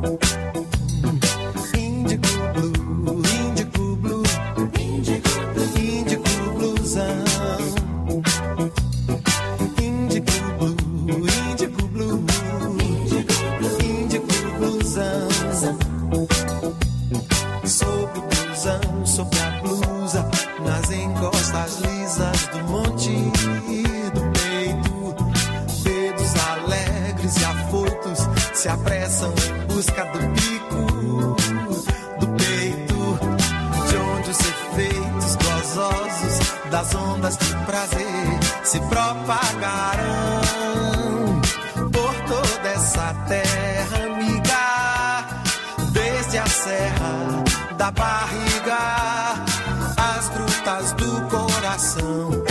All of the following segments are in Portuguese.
Se apressam em busca do pico do peito, de onde os efeitos gozosos das ondas de prazer se propagarão por toda essa terra amiga, desde a serra da barriga às grutas do coração.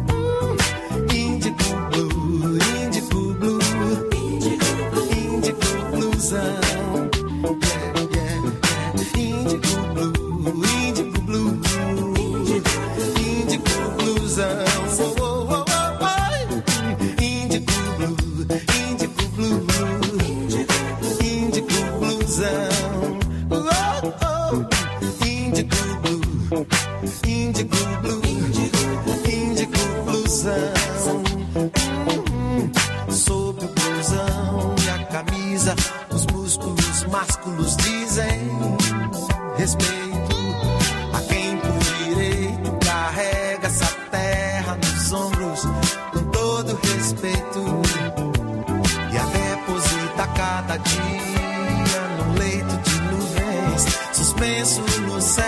Sob o blusão e a camisa, os músculos másculos dizem respeito a quem por direito carrega essa terra nos ombros com todo respeito e a deposita cada dia num leito de nuvens suspenso no céu,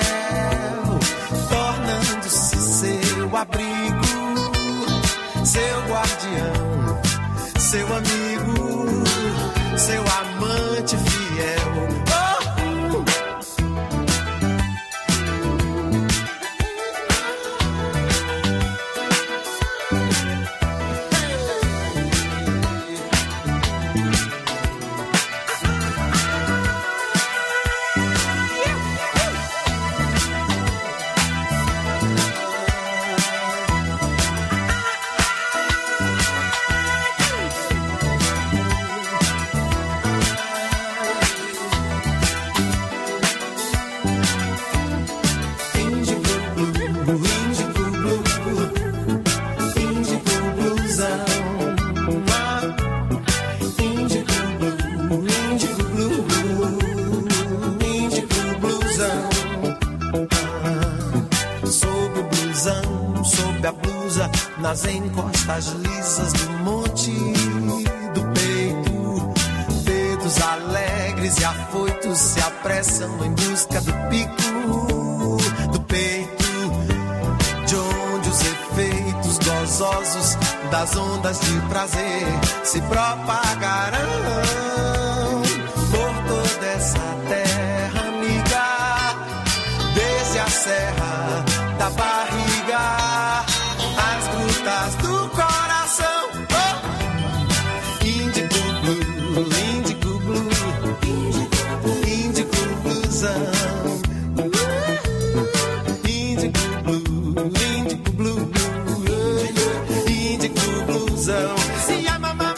tornando-se seu abrigo, seu guardião, seu amigo, seu amante fiel. Nas encostas lisas do monte do peito, dedos alegres e afoitos se apressam em busca do pico do peito, de onde os efeitos gozosos das ondas de prazer se propagarão por toda essa terra amiga, desde a serra da barriga às grutas do coração. Oh! Índico blue, índico blue, índico bluesão. Índico blue, índico blue, índico bluesão. Se a mamãe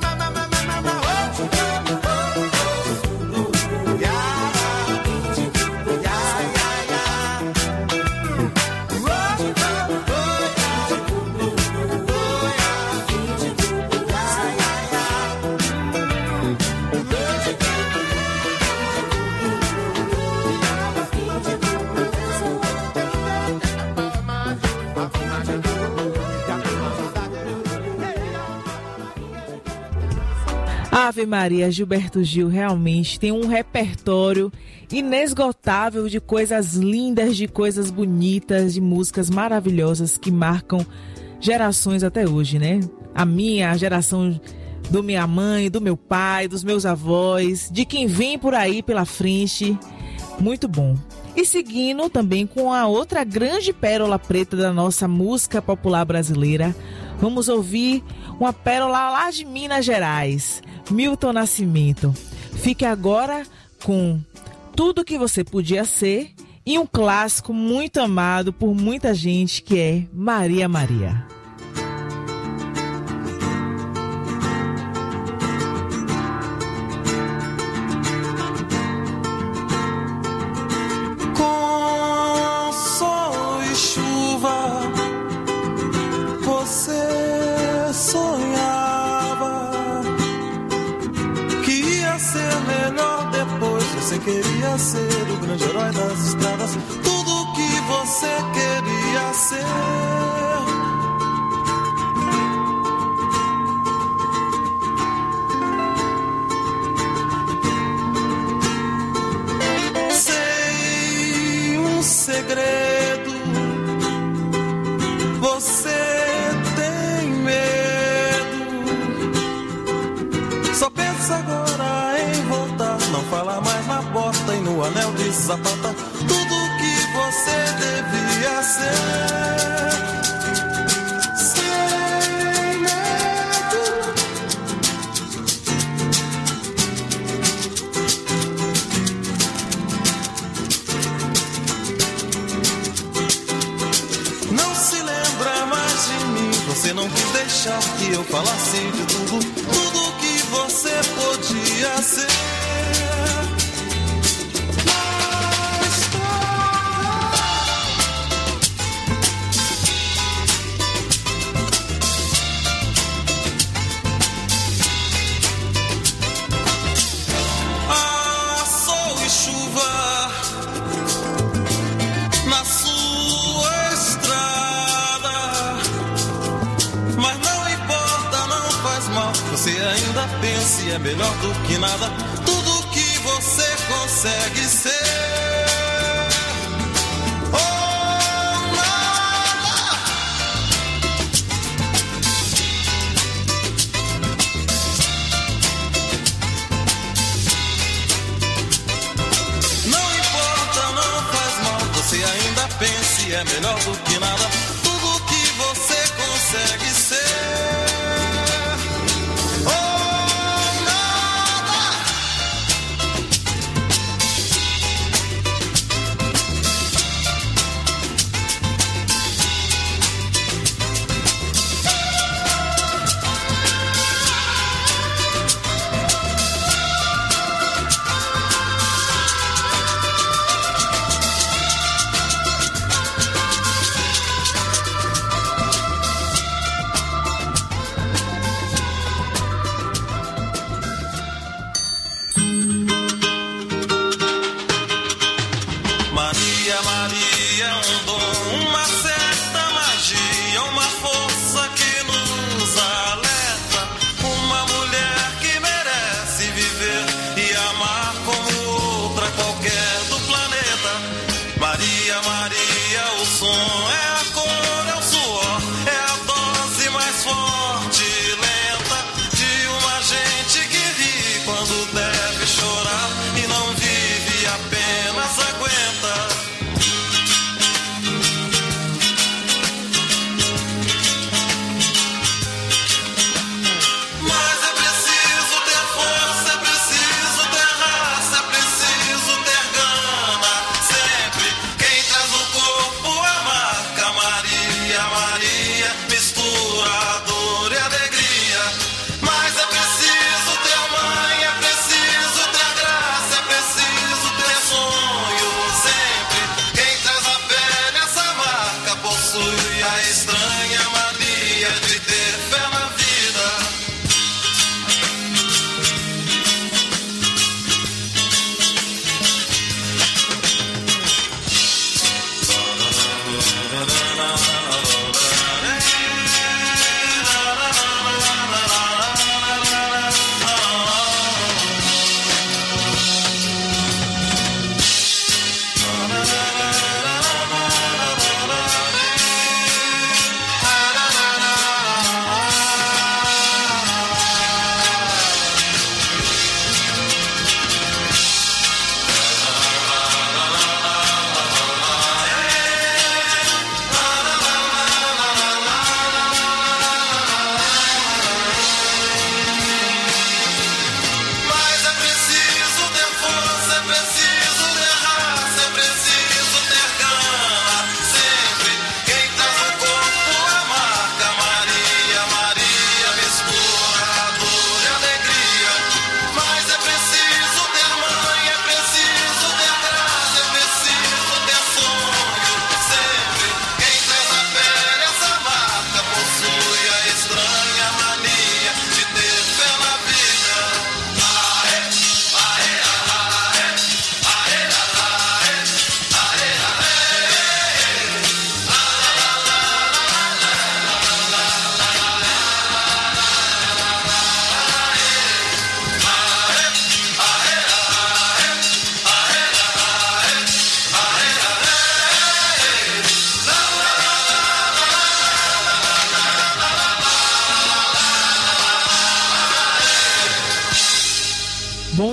Ave Maria, Gilberto Gil realmente tem um repertório inesgotável de coisas lindas, de coisas bonitas, de músicas maravilhosas que marcam gerações até hoje, né? A geração do minha mãe, do meu pai, dos meus avós, de quem vem por aí pela frente. Muito bom. E seguindo também com a outra grande pérola preta da nossa música popular brasileira, vamos ouvir uma pérola lá de Minas Gerais, Milton Nascimento. Fique agora com Tudo Que Você Podia Ser e um clássico muito amado por muita gente, que é Maria Maria. você queria ser, o grande herói das estradas, tudo que você queria ser. Sei um segredo, você tem medo, só pensa agora em voltar, não fala mais na porta e no anel de sapata, tudo que você devia ser. Sem medo, não se lembra mais de mim, você não quis deixar que eu falasse de tudo, tudo que você podia ser. Você ainda pensa e é melhor do que nada, tudo que você consegue ser. Oh, nada. Não importa, não faz mal, você ainda pensa e é melhor do que nada, tudo que você consegue ser.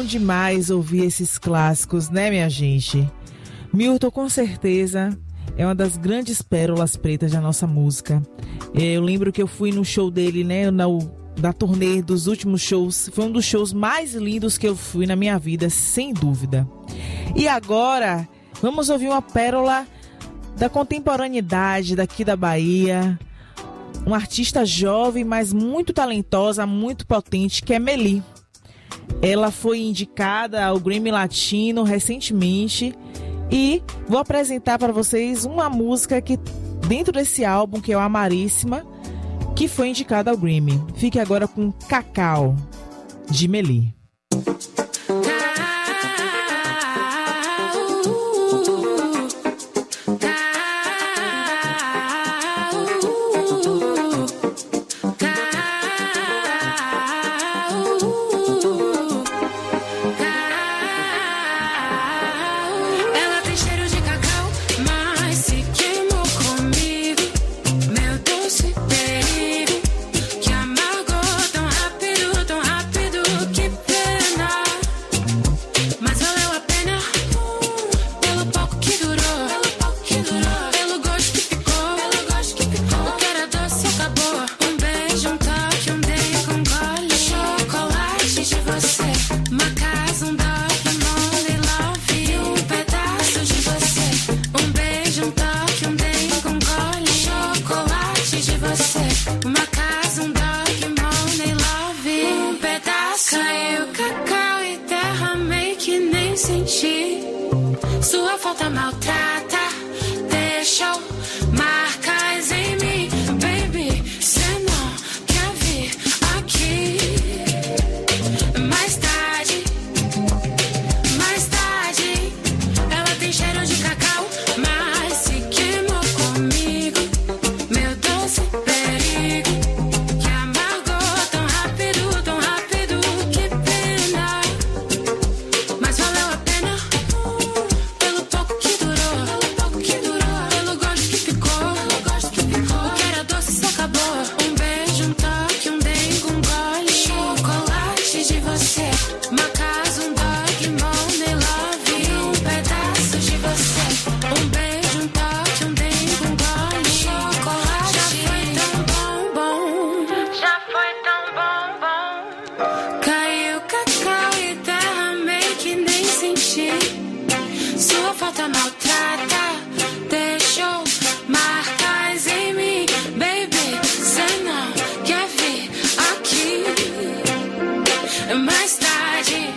demais ouvir esses clássicos, né, minha gente? Milton, com certeza, é uma das grandes pérolas pretas da nossa música. Eu lembro que eu fui no show dele, né, da turnê dos últimos shows. Foi um dos shows mais lindos que eu fui na minha vida, sem dúvida. E agora, vamos ouvir uma pérola da contemporaneidade daqui da Bahia. Uma artista jovem, mas muito talentosa, muito potente, que é Meli. Ela foi indicada ao Grammy Latino recentemente e vou apresentar para vocês uma música que dentro desse álbum, que é o Amaríssima, que foi indicada ao Grammy. Fique agora com Cacau, de Meli. Sua falta maltrata, deixou marcas em mim. Baby, cê não quer vir aqui. Mais tarde, ela tem cheiro de cacau, mas se queimou comigo. Meu doce perigo, que amargou tão rápido, que pena. Mas valeu a pena. Sua falta maltrata, deixou marcas em mim. Baby, cê não quer vir aqui. Mais tarde,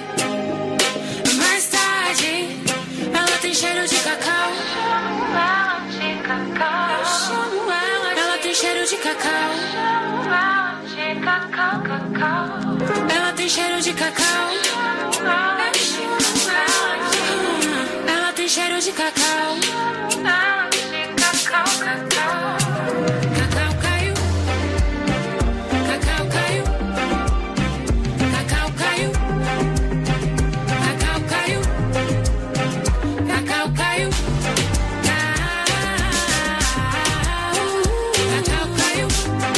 ela tem cheiro de cacau. Ela tem cheiro de cacau. Ela tem cheiro de cacau. Ela tem cheiro de cacau. Cacau caiu. Cacau caiu. Cacau caiu. Cacau caiu. Cacau caiu. Cacau caiu.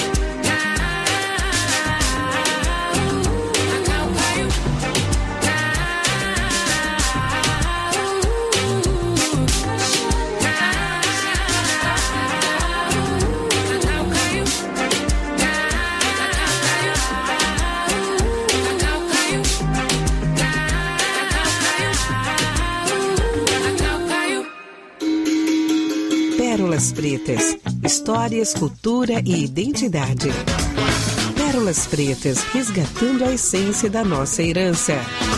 Pérolas Pretas, histórias, cultura e identidade. Pérolas Pretas, resgatando a essência da nossa herança.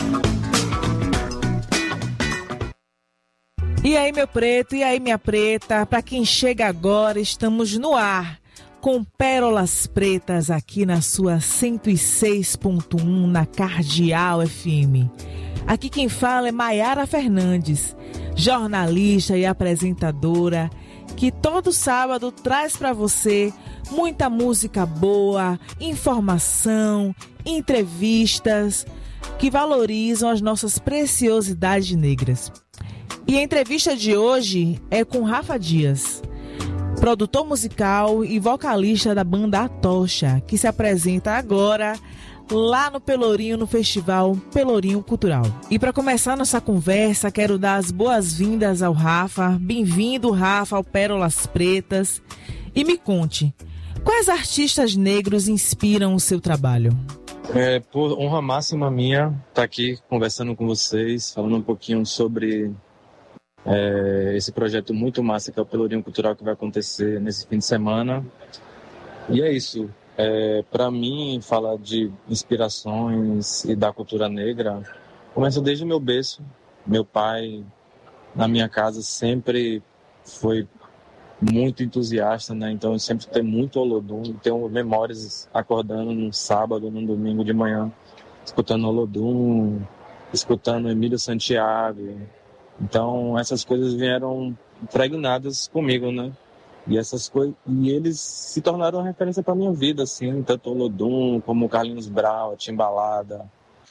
E aí, meu preto, e aí, minha preta, para quem chega agora, estamos no ar com Pérolas Pretas aqui na sua 106.1 na Cardeal FM. Aqui quem fala é Maiara Fernandes, jornalista e apresentadora, que todo sábado traz para você muita música boa, informação, entrevistas que valorizam as nossas preciosidades negras. E a entrevista de hoje é com Rafa Dias, produtor musical e vocalista da banda A Tocha, que se apresenta agora lá no Pelourinho, no Festival Pelourinho Cultural. E para começar nossa conversa, quero dar as boas-vindas ao Rafa. Bem-vindo, Rafa, ao Pérolas Pretas. E me conte, quais artistas negros inspiram o seu trabalho? Por honra máxima minha estar aqui conversando com vocês, falando um pouquinho sobre esse projeto muito massa que é o Pelourinho Cultural, que vai acontecer nesse fim de semana. E é isso. Para mim, falar de inspirações e da cultura negra começa desde o meu berço. Meu pai, na minha casa, sempre foi muito entusiasta, né? Então eu sempre tenho muito Olodum, tenho memórias acordando num sábado, num domingo de manhã, escutando Olodum, escutando Emílio Santiago. Então essas coisas vieram impregnadas comigo, né? E eles se tornaram uma referência para minha vida, assim, tanto Olodum como Carlinhos Brau, Timbalada,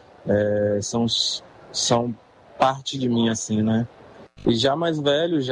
são parte de mim, assim, né? E já mais velho,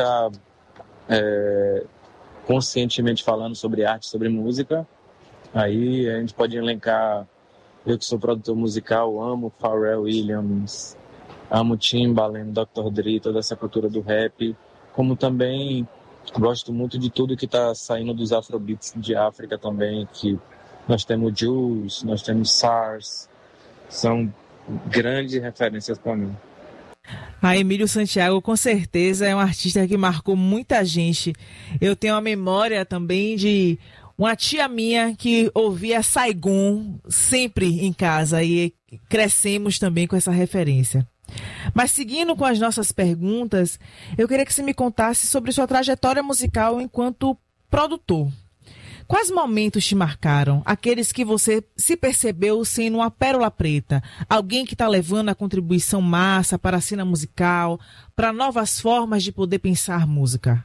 conscientemente falando sobre arte, sobre música, aí a gente pode elencar, eu que sou produtor musical, amo Pharrell Williams, amo Timbaland, Dr. Dre, toda essa cultura do rap, como também gosto muito de tudo que está saindo dos afrobeats de África também, que nós temos Jules, nós temos SARS, são grandes referências para mim. A Emílio Santiago, com certeza, é um artista que marcou muita gente. Eu tenho a memória também de uma tia minha que ouvia Saigon sempre em casa e crescemos também com essa referência. Mas seguindo com as nossas perguntas, eu queria que você me contasse sobre sua trajetória musical enquanto produtor. Quais momentos te marcaram? Aqueles que você se percebeu sendo uma pérola preta? Alguém que está levando a contribuição massa para a cena musical, para novas formas de poder pensar música?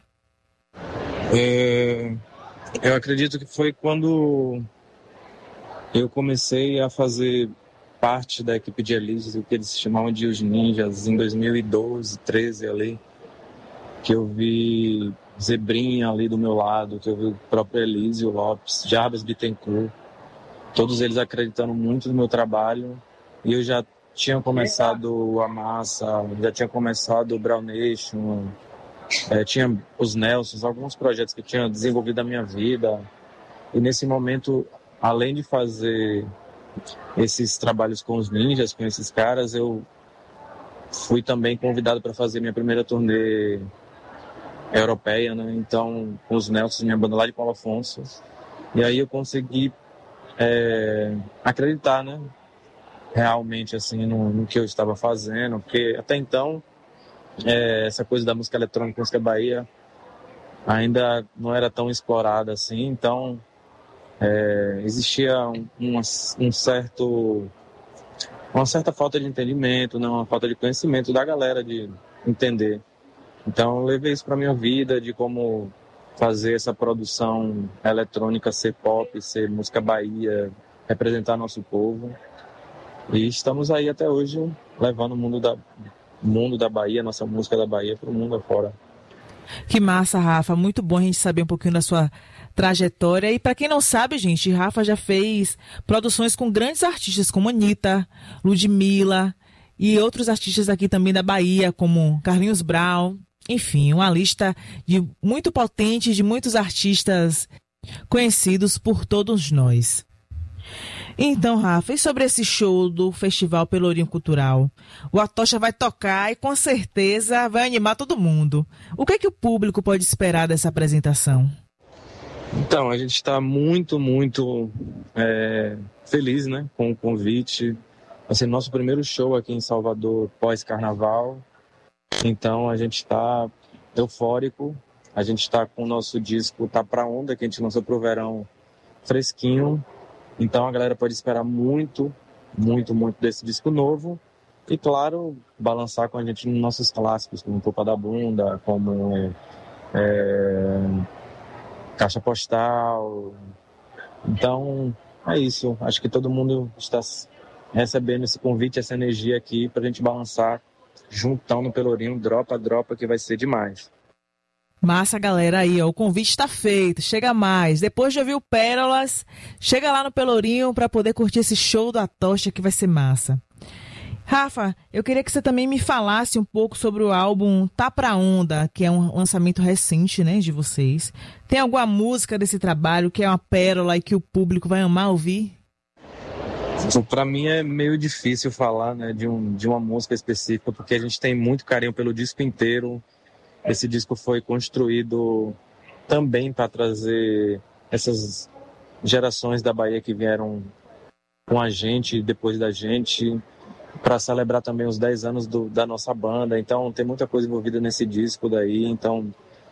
Eu acredito que foi quando eu comecei a fazer parte da equipe de Elísio, o que eles chamavam de Os Ninjas, em 2012, 13 ali, que eu vi Zebrinha ali do meu lado, que eu vi o próprio Elísio Lopes, Jarbas Bittencourt, todos eles acreditando muito no meu trabalho, e eu já tinha começado a Massa, já tinha começado o Brown Nation, tinha os Nelsons, alguns projetos que eu tinha desenvolvido na minha vida, e nesse momento, além de fazer esses trabalhos com os ninjas, com esses caras, eu fui também convidado para fazer minha primeira turnê europeia, né? Então, com os Nelsons, minha banda lá de Paulo Afonso. E aí eu consegui acreditar, né? Realmente, assim, no que eu estava fazendo, porque até então, essa coisa da música eletrônica, música Bahia, ainda não era tão explorada assim, então existia uma certa falta de entendimento, né? Uma falta de conhecimento da galera de entender. Então eu levei isso para minha vida, de como fazer essa produção eletrônica ser pop, ser música Bahia, representar nosso povo. E estamos aí até hoje levando o mundo da Bahia, nossa música da Bahia, para o mundo afora. Que massa, Rafa. Muito bom a gente saber um pouquinho da sua trajetória. E para quem não sabe, gente, Rafa já fez produções com grandes artistas como Anitta, Ludmilla e outros artistas aqui também da Bahia, como Carlinhos Brau. Enfim, uma lista muito potente de muitos artistas conhecidos por todos nós. Então, Rafa, e sobre esse show do Festival Pelourinho Cultural? O Atocha vai tocar e com certeza vai animar todo mundo. O que é que o público pode esperar dessa apresentação? Então, a gente está muito, muito feliz, né, com o convite. Vai ser nosso primeiro show aqui em Salvador pós-carnaval. Então, a gente está eufórico. A gente está com o nosso disco Tá Pra Onda, que a gente lançou pro verão, fresquinho. Então a galera pode esperar muito, muito, muito desse disco novo. E claro, balançar com a gente nos nossos clássicos, como Popa da Bunda, como Caixa Postal. Então é isso. Acho que todo mundo está recebendo esse convite, essa energia aqui pra gente balançar juntão no Pelourinho, dropa, que vai ser demais. Massa, galera, aí, ó, o convite tá feito, chega mais. Depois de ouvir o Pérolas, chega lá no Pelourinho para poder curtir esse show do Atocha que vai ser massa. Rafa, eu queria que você também me falasse um pouco sobre o álbum Tá Pra Onda, que é um lançamento recente, né, de vocês. Tem alguma música desse trabalho que é uma pérola e que o público vai amar ouvir? Para mim é meio difícil falar, né, de uma música específica, porque a gente tem muito carinho pelo disco inteiro. Esse disco foi construído também para trazer essas gerações da Bahia que vieram com a gente, depois da gente, para celebrar também os 10 anos da nossa banda. Então tem muita coisa envolvida nesse disco daí. Então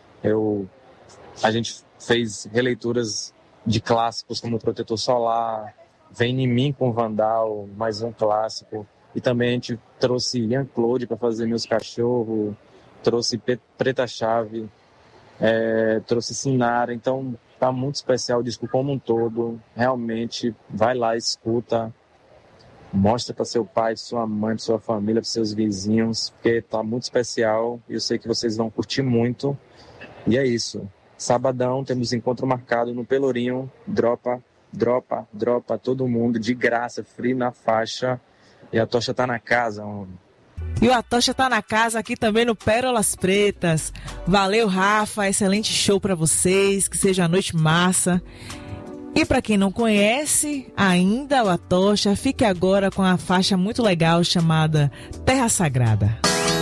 a gente fez releituras de clássicos como Protetor Solar, Vem em Mim com Vandal, mais um clássico. E também a gente trouxe Ian Claude para fazer Meus Cachorros, trouxe Preta Chave, trouxe Sinara. Então tá muito especial o disco como um todo. Realmente, vai lá, escuta, mostra para seu pai, sua mãe, sua família, para seus vizinhos, porque tá muito especial e eu sei que vocês vão curtir muito. E é isso. Sabadão temos encontro marcado no Pelourinho. Dropa todo mundo de graça, free na faixa. E a Tocha tá na casa, homem. E o Atocha tá na casa aqui também no Pérolas Pretas. Valeu, Rafa, excelente show pra vocês, que seja a noite massa. E pra quem não conhece ainda o Atocha, fique agora com a faixa muito legal chamada Terra Sagrada.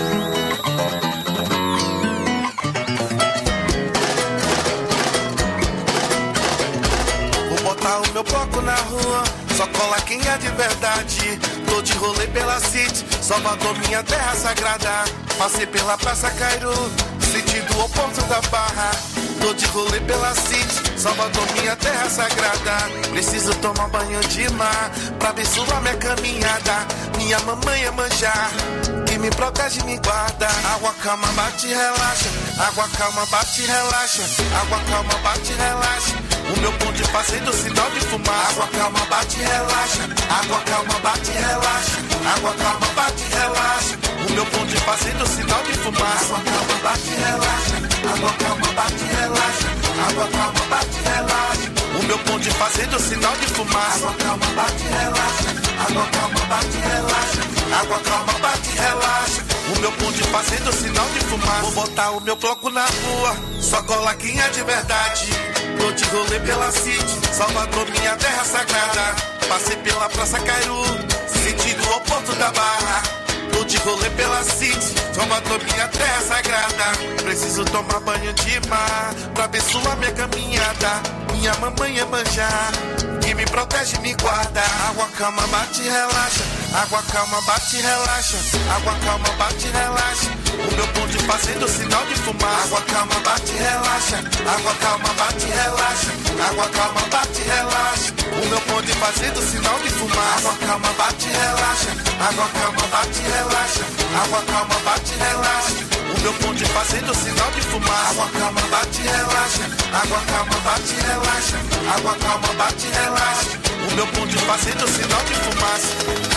Vou botar o meu bloco na rua, só cola quem é de verdade. Tô de rolê pela City, Salvador, minha terra sagrada. Passei pela Praça Cairu, sentido oposto da Barra. Tô de rolê pela City, Salvador, minha terra sagrada. Preciso tomar banho de mar pra abençoar minha caminhada. Minha mamãe é manjar, que me protege e me guarda. Água calma, bate e relaxa. Água calma, bate e relaxa. Água calma, bate e relaxa. O meu ponto fazendo sinal de fumar. Água calma, bate e relaxa. Água calma, bate e relaxa. Água calma, bate e relaxa. O meu ponto fazendo sinal de fumar. Água calma, bate e relaxa. Água calma, bate e relaxa. Água calma, bate e relaxa. O meu ponto fazendo sinal de fumar. Água calma, bate e relaxa. Água calma, bate e relaxa. Água calma, bate e relaxa. O meu ponto fazendo sinal de fumar. Vou botar o meu bloco na rua, só cola quem é de verdade. Tô de rolê pela City, Salvador, minha terra sagrada. Passei pela Praça Cairu, sentido oposto da Barra. Tô de rolê pela City, Salvador, minha terra sagrada. Preciso tomar banho de mar pra abençoar minha caminhada. Minha mamãe é manjar, que me protege e me guarda. Água calma, bate e relaxa. Água calma, bate e relaxa. Água calma, bate e relaxa. O meu ponto fazendo sinal de fumar. Água calma, bate e relaxa. Água calma, bate e relaxa. Água calma, bate e relaxa. O meu ponto fazendo sinal de fumar. Água calma, bate e relaxa. Água calma, bate e relaxa. Água calma, bate e relaxa. O meu ponto fazendo sinal de fumar. Água calma, bate e relaxa. Água calma, bate e relaxa. Água calma, bate e relaxa. O meu ponto fazendo sinal de fumaça.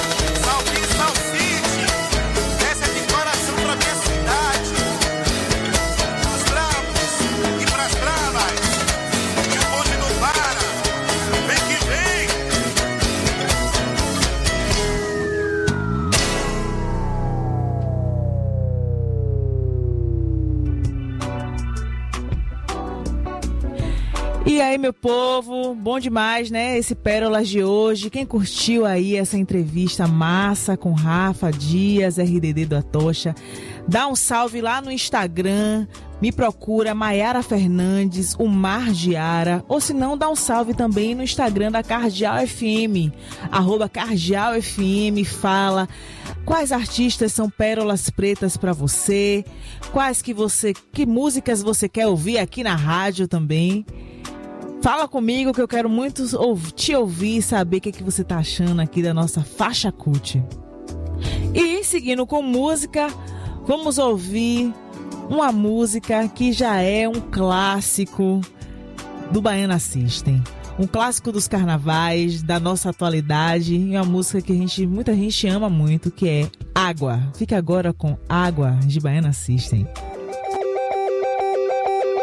Salve, Salsite, essa é de coração pra minha cidade. Os bravos e pras bravas, e o bonde não para, vem que vem. E aí, meu povo, bom demais, né? Esse Pérolas de hoje. Quem curtiu aí essa entrevista massa com Rafa Dias, RDD do Atocha, dá um salve lá no Instagram, me procura Maiara Fernandes, o Margiara, ou se não, dá um salve também no Instagram da Cardial FM, @Cardial FM, fala quais artistas são pérolas pretas para você, que músicas você quer ouvir aqui na rádio também. Fala comigo que eu quero muito te ouvir e saber o que você tá achando aqui da nossa faixa cult. E seguindo com música, vamos ouvir uma música que já é um clássico do Baiana System. Um clássico dos carnavais, da nossa atualidade, e uma música que muita gente ama muito, que é Água. Fica agora com Água, de Baiana System.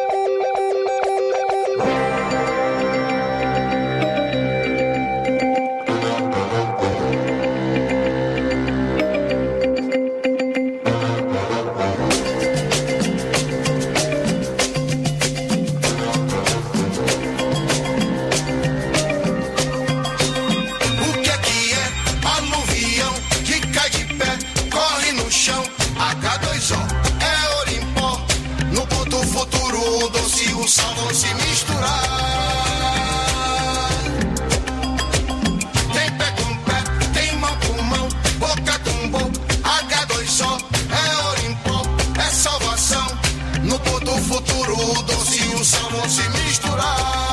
sol vão se misturar. Tem pé com pé, tem mão com mão, boca com boca, H2O, é ouro em pó, é salvação. No pôr do futuro, o doce e o sal vão se misturar.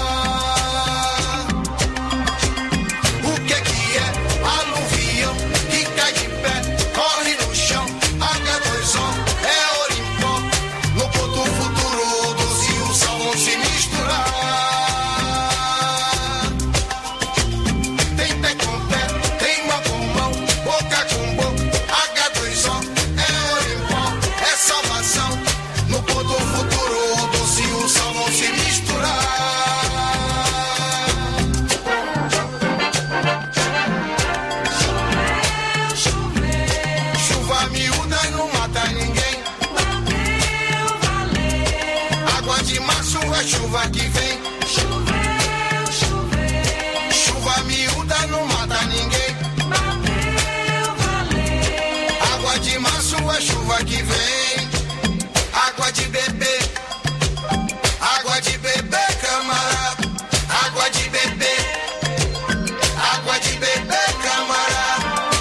Chuva que vem, choveu, choveu. Chuva miúda não mata ninguém. Bateu, valeu. Água de março é chuva que vem. Água de bebê, camarada. Água de bebê, camarada.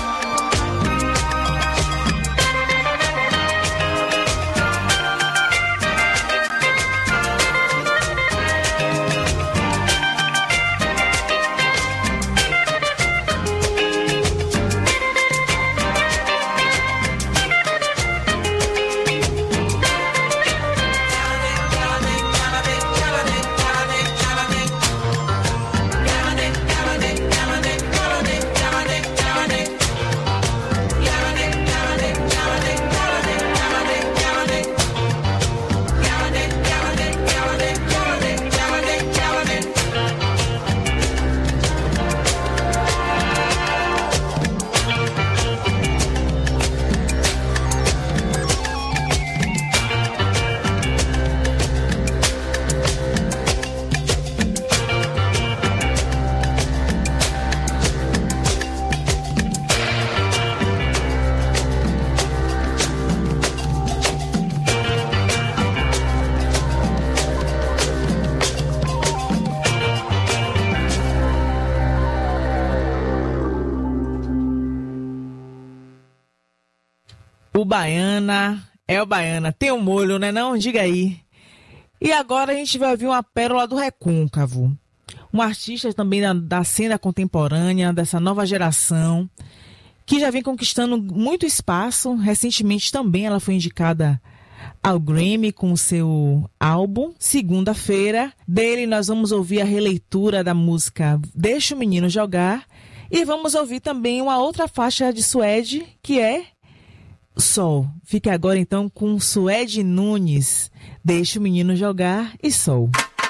O Baiana, tem um molho, né não? Diga aí. E agora a gente vai ouvir uma pérola do Recôncavo. Um artista também da cena contemporânea, dessa nova geração, que já vem conquistando muito espaço. Recentemente também ela foi indicada ao Grammy com o seu álbum, Segunda-feira. Dele nós vamos ouvir a releitura da música Deixa o Menino Jogar. E vamos ouvir também uma outra faixa de Suede, que é Sol. Fique agora então com Suede Nunes, Deixa o Menino Jogar e Sol.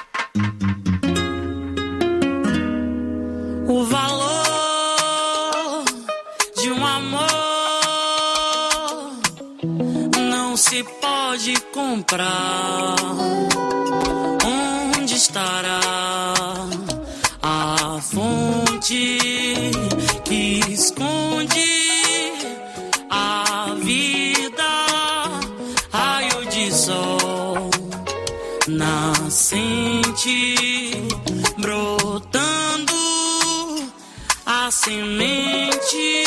O valor de um amor não se pode comprar. Onde estará a fonte que esconde a vida? Raio de sol nascente, brotando a semente.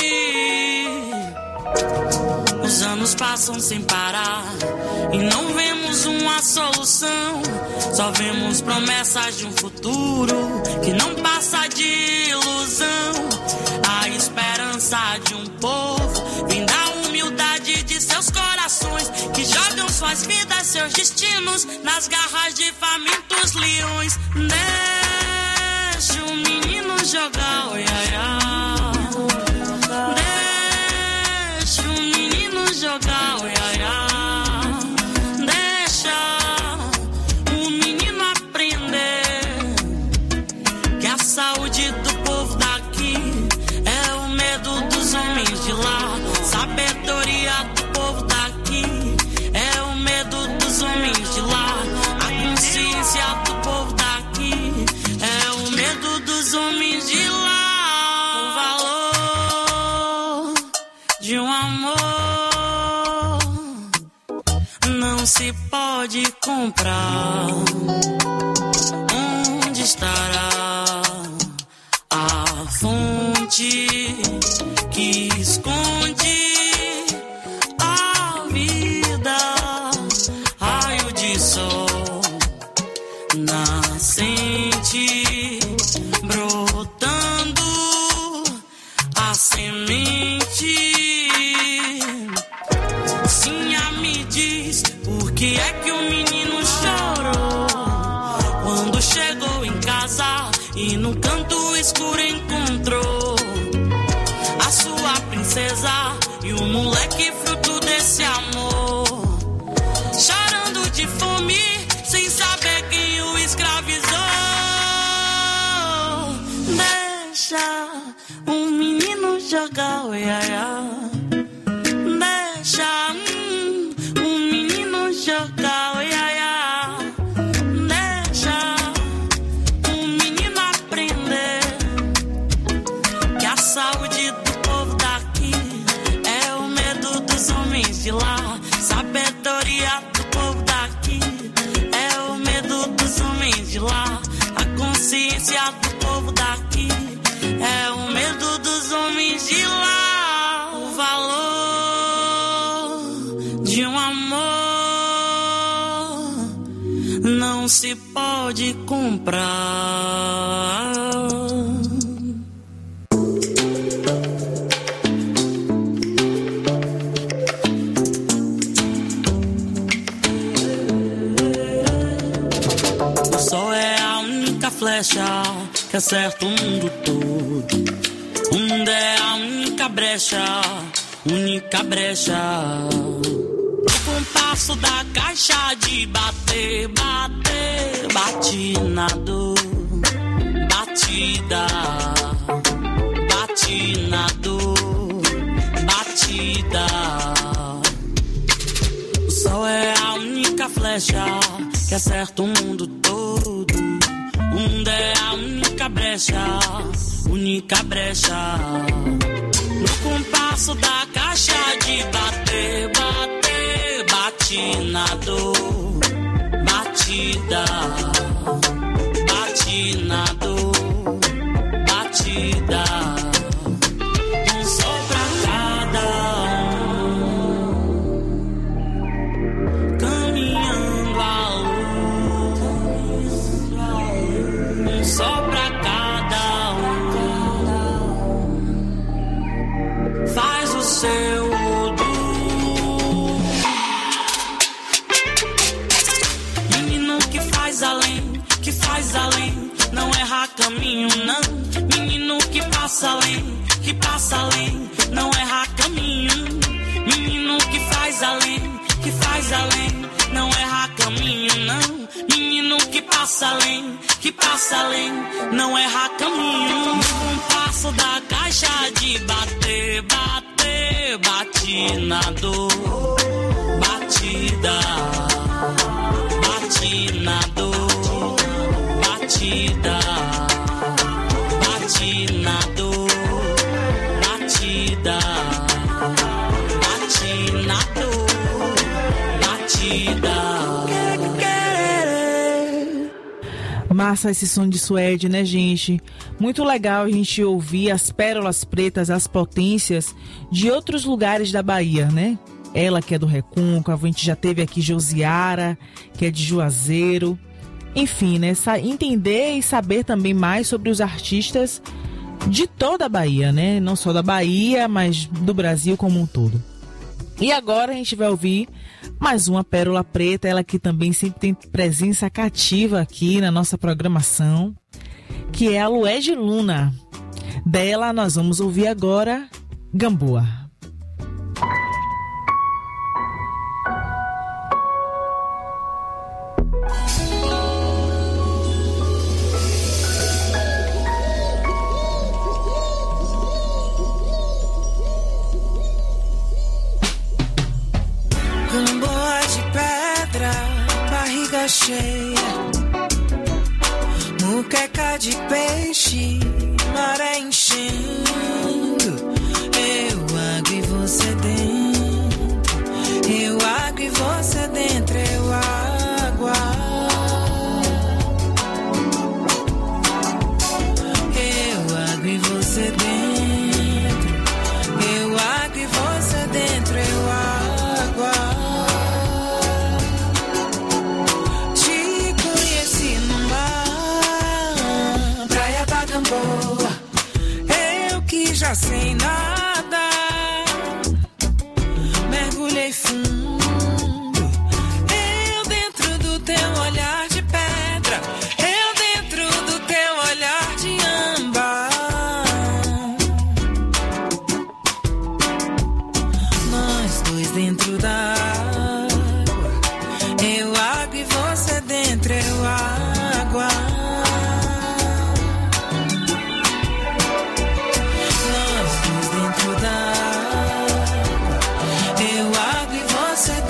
Os anos passam sem parar e não vemos uma solução. Só vemos promessas de um futuro que não passa de ilusão. A esperança de um povo vem da humildade de seus corações, que jogam suas vidas, seus destinos nas garras de famintos leões. Deixa o menino jogar, oi, ai, ai. Deixa o menino jogar, oi, ai, ai. Deixa o menino aprender que a saúde do povo daqui é o medo dos homens de lá. Sabedoria do povo daqui é o medo dos homens de lá. A consciência do povo daqui se pode comprar. Onde estará a fonte que esconde a vida? Raio de sol nascente, brotando a semente. Sinha me diz por que é que o menino chorou quando chegou em casa e no canto escuro encontrou a sua princesa e o moleque fruto desse amor, chorando de fome sem saber quem o escravizou. Deixa o menino jogar o iaiá. Deixa o menino jogar o iaiá. Deixa o menino aprender que a saúde do povo daqui é o medo dos homens de lá. Sabedoria do povo daqui é o medo dos homens de lá. A consciência do povo daqui é o medo dos homens de lá. O valor de um amor não se pode comprar. O sol é a única flecha que acerta o mundo todo. O mundo é a única brecha, única brecha. O compasso da caixa de bater, bater, bate na dor, batida, bate na dor, batida. O sol é a única flecha que acerta o mundo todo. O mundo é a única brecha, única brecha. No compasso da caixa de bater, bater, bate na dor, batida, bate na dor, batida. Um só pra cada caminhando a luz. Um só pra cada faz o seu do. Menino que faz além, não erra caminho não. Menino que passa além, não erra caminho. Menino que faz além, não erra caminho não. Menino que passa além, não erra caminho. No compasso da caixa de bater, bater, bate na dor, batida, bate na dor, batida, bate na dor, batida, bate na dor, batida. Massa esse som de Suede, né, gente? Muito legal a gente ouvir as pérolas pretas, as potências de outros lugares da Bahia, né? Ela que é do Recôncavo, a gente já teve aqui Josiara, que é de Juazeiro. Enfim, né? Entender e saber também mais sobre os artistas de toda a Bahia, né? Não só da Bahia, mas do Brasil como um todo. E agora a gente vai ouvir mais uma pérola preta, ela que também sempre tem presença cativa aqui na nossa programação, que é a Luege Luna. Dela nós vamos ouvir agora Gamboa. Gamboa de pedra, barriga cheia, muqueca de peixe, maré enchendo. Eu água e você dentro, eu água e você dentro.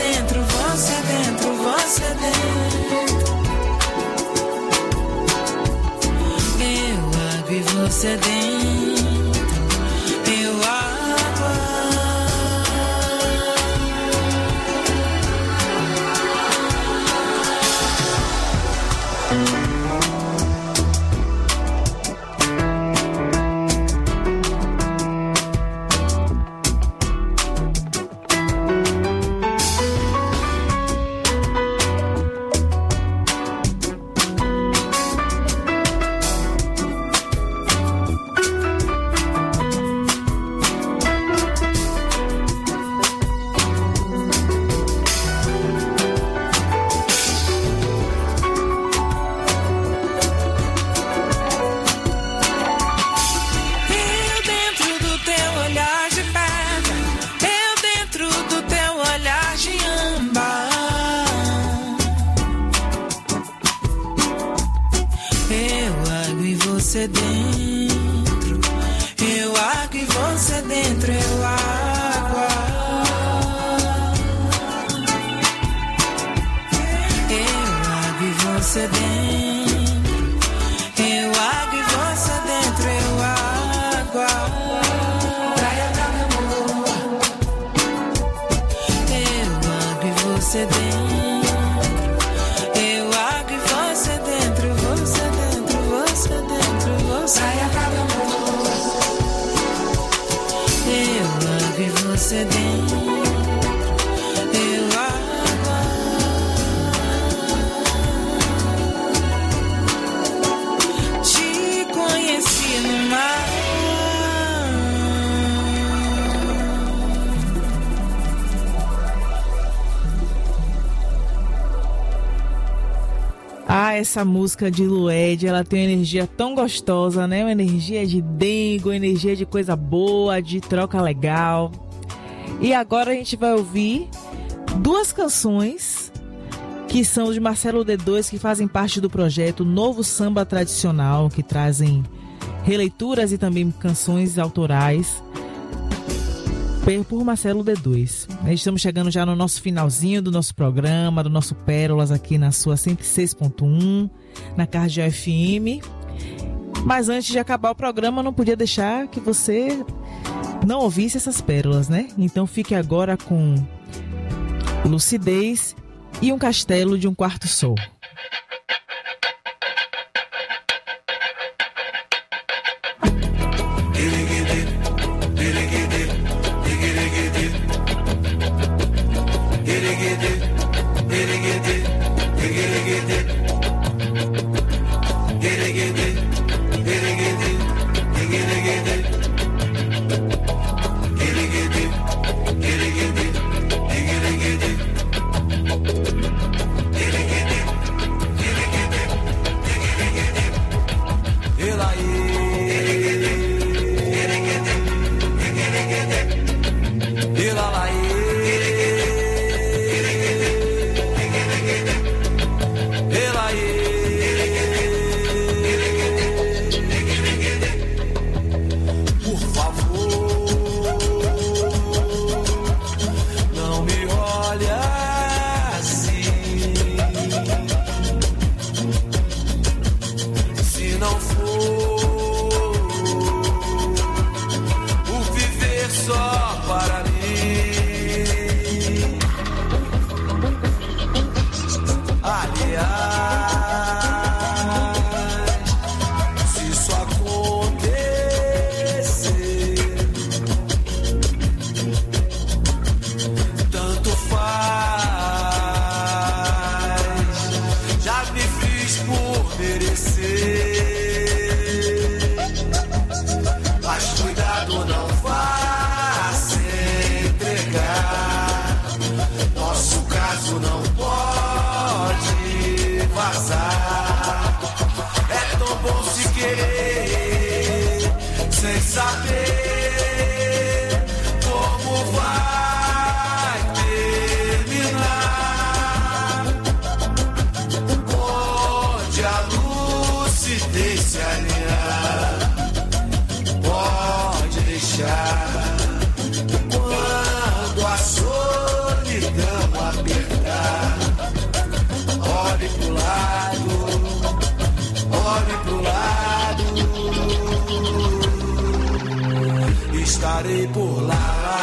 dentro, você dentro, você dentro. Eu água e você dentro, eu água. Você dentro, eu água e você dentro, eu água. Eu água e você dentro, eu água e você dentro, eu água. Praia da amor. Eu água e você dentro. Praia da amor. Eu água e você dentro, eu água. Te conheci no mar. Ah, essa música de Lued, ela tem uma energia tão gostosa, né? Uma energia de dengo, energia de coisa boa, de troca legal. E agora a gente vai ouvir duas canções que são de Marcelo D2, que fazem parte do projeto Novo Samba Tradicional, que trazem releituras e também canções autorais por Marcelo D2. Estamos chegando já no nosso finalzinho do nosso programa, do nosso Pérolas aqui na sua 106.1, na Cardio FM. Mas antes de acabar o programa, não podia deixar que você não ouvisse essas pérolas, né? Então fique agora com Lucidez e Um Castelo de um Quarto Sol. Quando a solidão estarei por lá.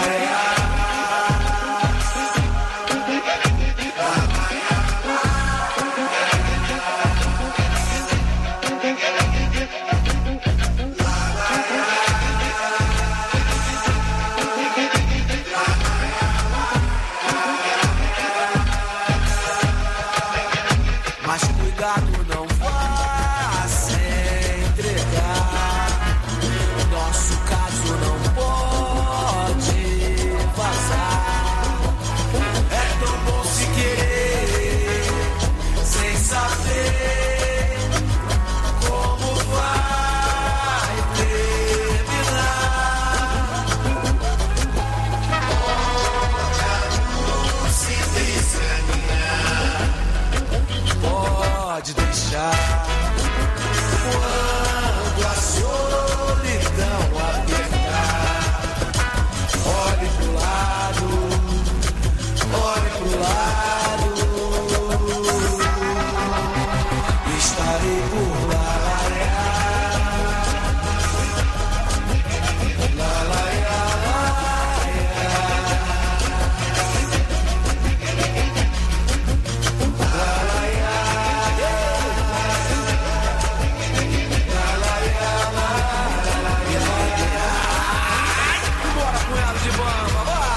Mas cuidado, não vá se entregar. Nosso caso não pode vazar. É tão bom se querer sem saber como vai terminar. Se desanimar, pode deixar. Quando a solidão apertar, olhe pro lado, estarei por lá. Bora, punhado de bamba, vai!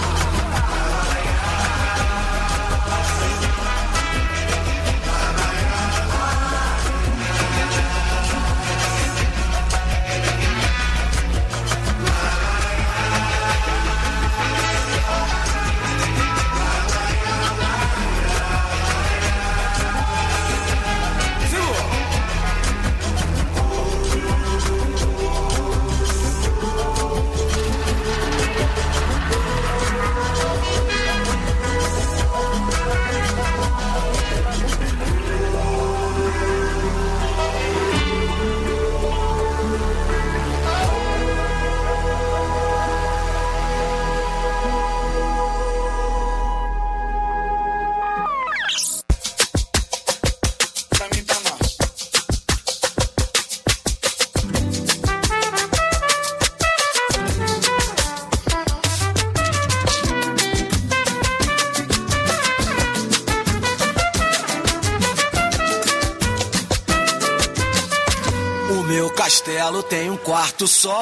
O meu castelo tem um quarto só.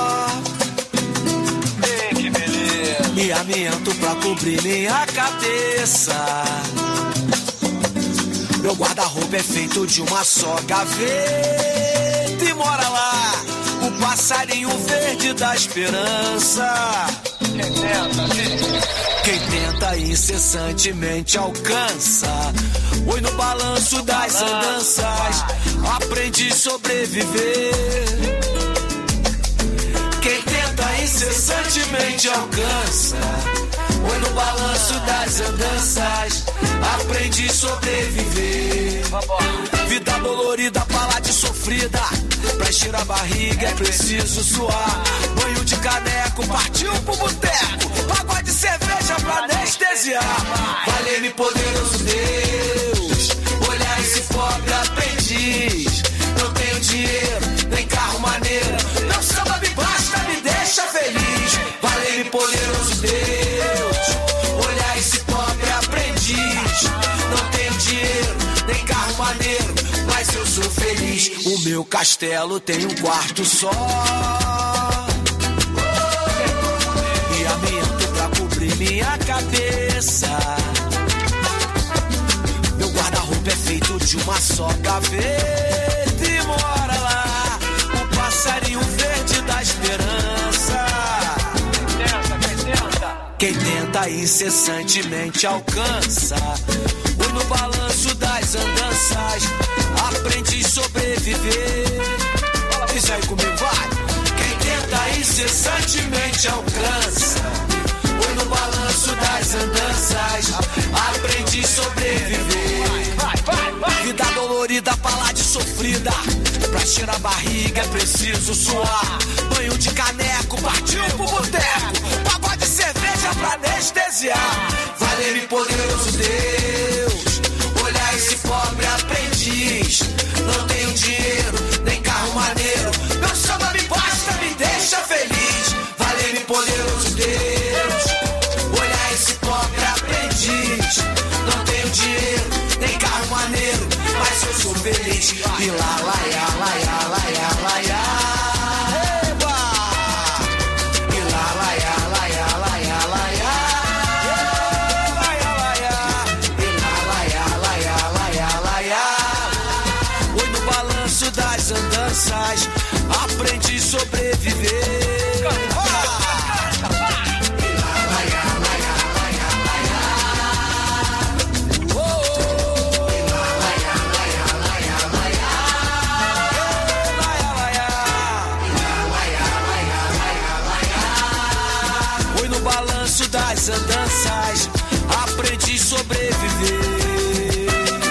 Ei, que beleza. Me amianto pra cobrir minha cabeça. Meu guarda-roupa é feito de uma só gaveta. E mora lá o passarinho verde da esperança. Quem tenta incessantemente alcança. Oi, no balanço das andanças aprendi a sobreviver. Quem tenta incessantemente alcança. Oi, no balanço das andanças aprendi a sobreviver. Vida dolorida, bala de sofrida. Pra encher a barriga é preciso suar. Banho de caneco, partiu pro boteco. Pagode de cerveja pra anestesiar. Valeu-me, poderoso Deus. Olhar esse pobre aprendiz. Não tenho dinheiro, nem carro maneiro. Não samba me basta, me deixa feliz. Valeu-me, poderoso Deus. Olhar esse pobre aprendiz. Não tenho dinheiro, nem carro maneiro, mas eu sou feliz. O meu castelo tem um quarto só. E amianto pra cobrir minha cabeça. Meu guarda-roupa é feito de uma só gaveta. E mora lá o passarinho verde da esperança. Quem tenta incessantemente alcança. Oi, no balanço das andanças aprendi a sobreviver. Isso aí comigo, vai. Quem tenta incessantemente alcança. Oi, no balanço das andanças aprendi a sobreviver. Vida dolorida, pala de sofrida. Pra encher a barriga é preciso suar. Banho de caneco, partiu pro boteco. Pagode de cerveja pra anestesiar. Valeu-me, poderoso Deus. Olhar esse pobre aprendiz. Não tenho dinheiro, nem carro maneiro. Meu samba me basta, me deixa feliz. Valeu-me, sou feliz. E lá, lá, ia, lá, ia, lá, ia, lá, ia. Eba! E lá, lá, ia, lá, ia, lá, ia, lá, ia. Lá, ia, lá, ia. E lá, lá, ia, lá, ia, lá, ia, lá, ia. Oi, no balanço das andanças, aprendi a sobreviver. Das andanças, aprendi a sobreviver.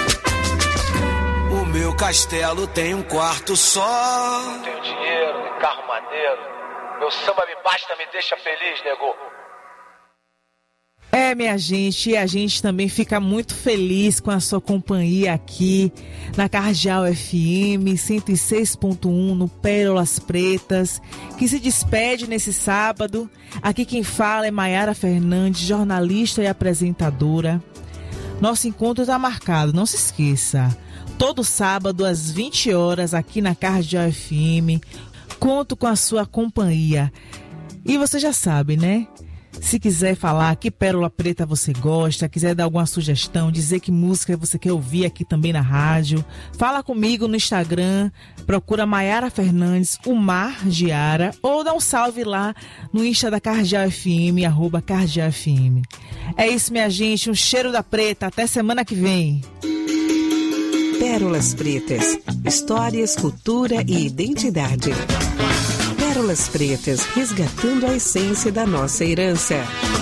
O meu castelo tem um quarto só. Tenho dinheiro, tem carro maneiro. Meu samba me basta, me deixa feliz, nego. É, minha gente, e a gente também fica muito feliz com a sua companhia aqui na Cardeal FM 106.1 no Pérolas Pretas, que se despede nesse sábado. Aqui quem fala é Maiara Fernandes, jornalista e apresentadora. Nosso encontro está marcado, não se esqueça. Todo sábado às 20 horas aqui na Cardeal FM. Conto com a sua companhia. E você já sabe, né? Se quiser falar que Pérola Preta você gosta, quiser dar alguma sugestão, dizer que música você quer ouvir aqui também na rádio, fala comigo no Instagram, procura Maiara Fernandes, o Mar Giara, ou dá um salve lá no Insta da Cardeal FM, @CardealFM. É isso, minha gente, um cheiro da preta, até semana que vem. Pérolas Pretas, histórias, cultura e identidade. Pérolas Pretas, resgatando a essência da nossa herança.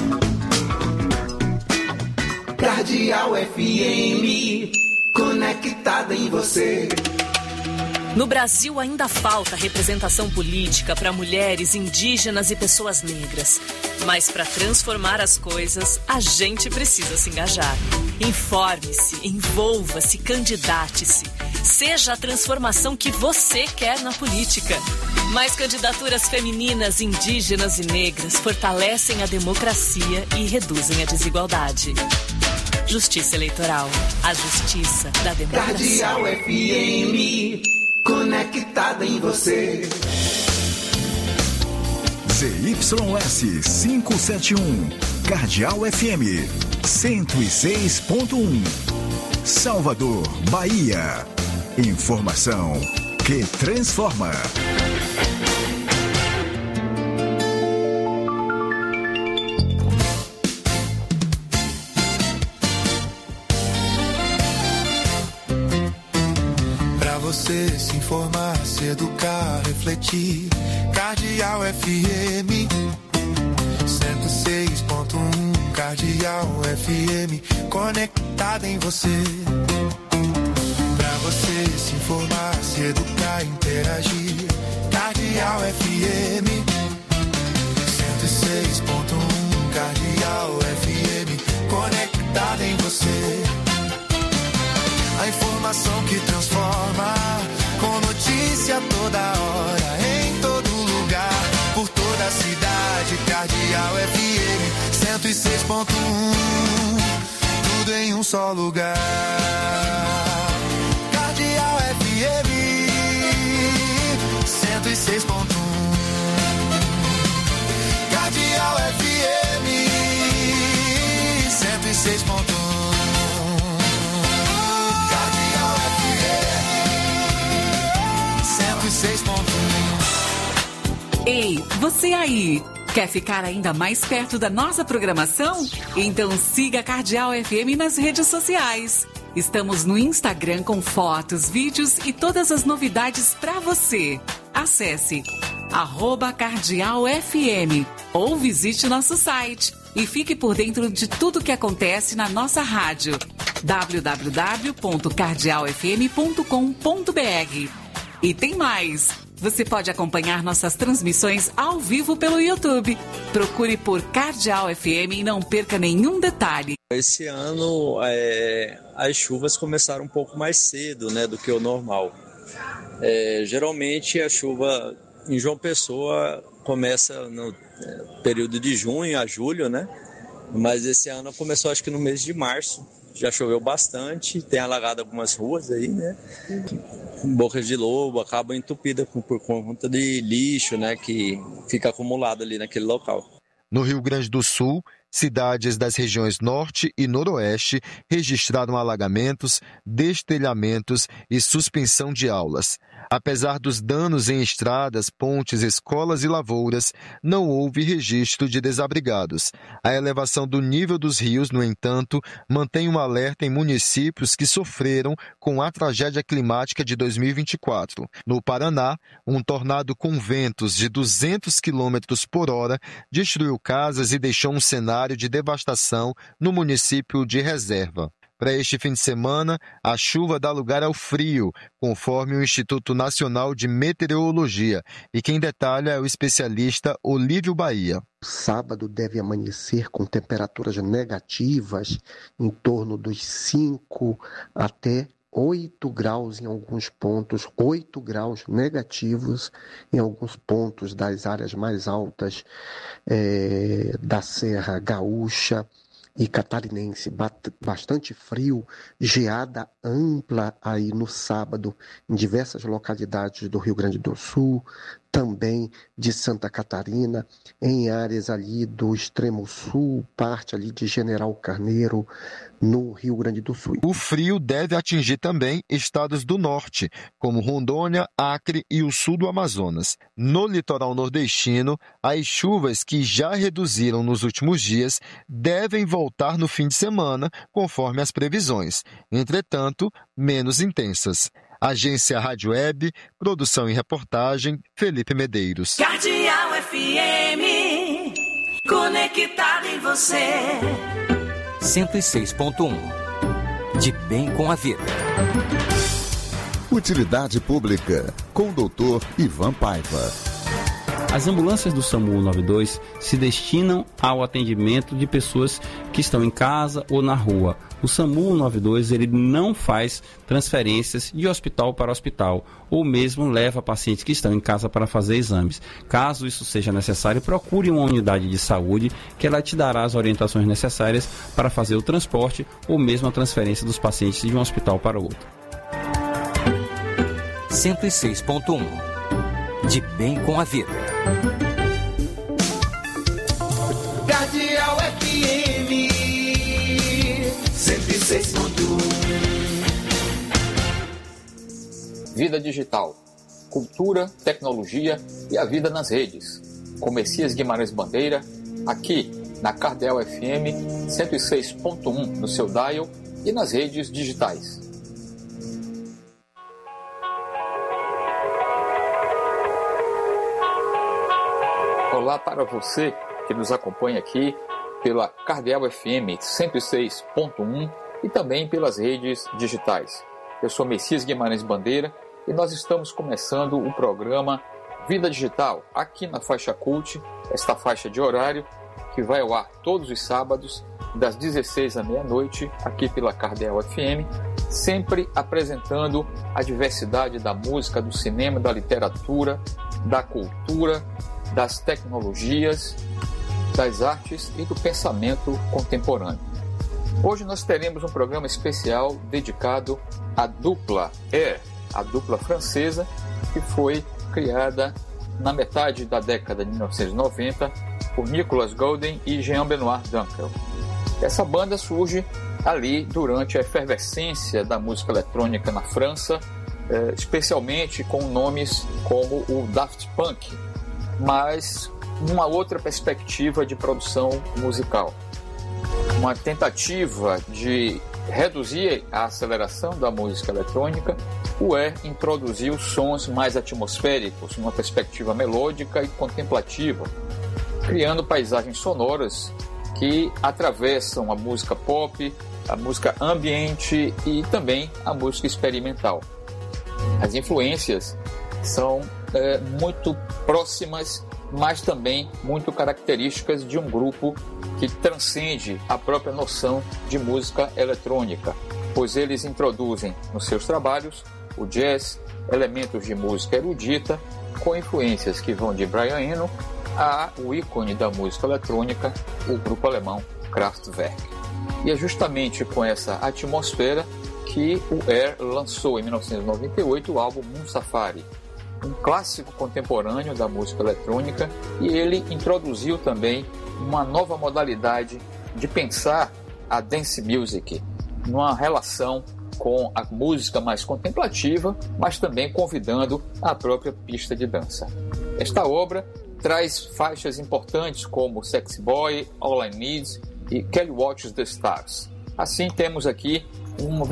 Cardeal FM, conectada em você. No Brasil ainda falta representação política para mulheres, indígenas e pessoas negras. Mas para transformar as coisas, a gente precisa se engajar. Informe-se, envolva-se, candidate-se. Seja a transformação que você quer na política. Mais candidaturas femininas, indígenas e negras fortalecem a democracia e reduzem a desigualdade. Justiça Eleitoral. A justiça da democracia. Cardeal FM, conectada em você. ZYS 571, Cardeal FM 106.1, Salvador, Bahia. Informação que transforma. Pra você se informar, se educar, refletir. Cardeal FM 106.1, Cardeal FM, conectada em você. Pra você se informar, se educar, interagir. Cardeal FM 106.1, Cardeal FM, conectada em você. A informação que transforma, com notícia toda hora, em todo lugar, por toda a cidade. Cardeal FM 106.1, tudo em um só lugar. Cardeal FM 106.1, Cardeal FM 106.1. Ei, você aí, quer ficar ainda mais perto da nossa programação? Então siga a Cardeal FM nas redes sociais. Estamos no Instagram com fotos, vídeos e todas as novidades para você. Acesse @CardealFM ou visite nosso site e fique por dentro de tudo que acontece na nossa rádio. www.cardealfm.com.br. E tem mais! Você pode acompanhar nossas transmissões ao vivo pelo YouTube. Procure por Cardeal FM e não perca nenhum detalhe. Esse ano as chuvas começaram um pouco mais cedo, né, do que o normal. Geralmente a chuva em João Pessoa começa no período de junho a julho, né? Mas esse ano começou acho que no mês de março. já choveu bastante, tem alagado algumas ruas aí, né? Bocas de lobo acabam entupidas por conta de lixo, né? Que fica acumulado ali naquele local. No Rio Grande do Sul, cidades das regiões Norte e Noroeste registraram alagamentos, destelhamentos e suspensão de aulas. Apesar dos danos em estradas, pontes, escolas e lavouras, não houve registro de desabrigados. A elevação do nível dos rios, no entanto, mantém um alerta em municípios que sofreram com a tragédia climática de 2024. No Paraná, um tornado com ventos de 200 km por hora destruiu casas e deixou um cenário de devastação no município de Reserva. Para este fim de semana, a chuva dá lugar ao frio, conforme o Instituto Nacional de Meteorologia. E quem detalha é o especialista Olívio Bahia. Sábado deve amanhecer com temperaturas negativas em torno dos 5 até 8 graus em alguns pontos, 8 graus negativos em alguns pontos das áreas mais altas da Serra Gaúcha e catarinense, bastante frio, geada ampla aí no sábado em diversas localidades do Rio Grande do Sul, também de Santa Catarina, em áreas ali do extremo sul, parte ali de General Carneiro, no Rio Grande do Sul. O frio deve atingir também estados do norte, como Rondônia, Acre e o sul do Amazonas. No litoral nordestino, as chuvas que já reduziram nos últimos dias devem voltar no fim de semana, conforme as previsões. Entretanto, menos intensas. Agência Rádio Web, produção e reportagem, Felipe Medeiros. Cardeal FM, conectado em você. 106.1. De bem com a vida. Utilidade Pública, com o Dr. Ivan Paiva. As ambulâncias do SAMU 192 se destinam ao atendimento de pessoas que estão em casa ou na rua. O SAMU 192 ele não faz transferências de hospital para hospital ou mesmo leva pacientes que estão em casa para fazer exames. Caso isso seja necessário, procure uma unidade de saúde que ela te dará as orientações necessárias para fazer o transporte ou mesmo a transferência dos pacientes de um hospital para outro. 106.1. De bem com a vida. Cardeal FM 106.1. Vida digital, cultura, tecnologia e a vida nas redes. Com Messias Guimarães Bandeira, aqui na Cardeal FM 106.1 no seu dial e nas redes digitais. Olá para você que nos acompanha aqui pela Cardeal FM 106.1 e também pelas redes digitais. Eu sou Messias Guimarães Bandeira e nós estamos começando o programa Vida Digital, aqui na faixa Cult, esta faixa de horário que vai ao ar todos os sábados, das 16 à meia-noite, aqui pela Cardeal FM, sempre apresentando a diversidade da música, do cinema, da literatura, da cultura, das tecnologias, das artes e do pensamento contemporâneo. Hoje nós teremos um programa especial dedicado à dupla Air, a dupla francesa que foi criada na metade da década de 1990 por Nicolas Golden e Jean-Benoît Dunkel. Essa banda surge ali durante a efervescência da música eletrônica na França, especialmente com nomes como o Daft Punk, mas uma outra perspectiva de produção musical. Uma tentativa de reduzir a aceleração da música eletrônica, o Air introduziu sons mais atmosféricos, uma perspectiva melódica e contemplativa, criando paisagens sonoras que atravessam a música pop, a música ambiente e também a música experimental. As influências são muito próximas, mas também muito características de um grupo que transcende a própria noção de música eletrônica, pois eles introduzem nos seus trabalhos o jazz, elementos de música erudita, com influências que vão de Brian Eno a o ícone da música eletrônica, o grupo alemão Kraftwerk. E é justamente com essa atmosfera que o Air lançou em 1998 o álbum Moon Safari, um clássico contemporâneo da música eletrônica, e ele introduziu também uma nova modalidade de pensar a dance music, numa relação com a música mais contemplativa, mas também convidando a própria pista de dança. Esta obra traz faixas importantes como Sexy Boy, All I Need e Kelly Watches the Stars. Assim, temos aqui um